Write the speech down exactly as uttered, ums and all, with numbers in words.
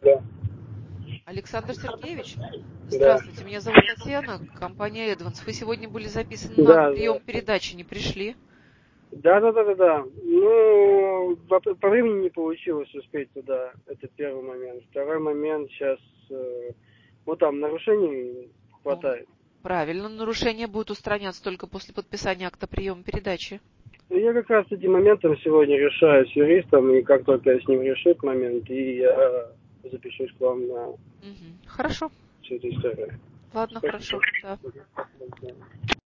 Да. Александр Сергеевич, Да. здравствуйте, меня зовут Татьяна, компания Эдванс. Вы сегодня были записаны на Да, прием да. передачи, не пришли? Да, да, да, да, да. Ну, по, по времени не получилось успеть туда. Это первый момент. Второй момент сейчас, э, ну там нарушений Ну, хватает. правильно, нарушения будут устраняться только после подписания акта приема передачи. Ну, я как раз этим моментом сегодня решаю с юристом, и как только я с ним решу этот момент, и я запишусь к вам на Угу. Хорошо. всю эту историю. Ладно, Спасибо. хорошо, да.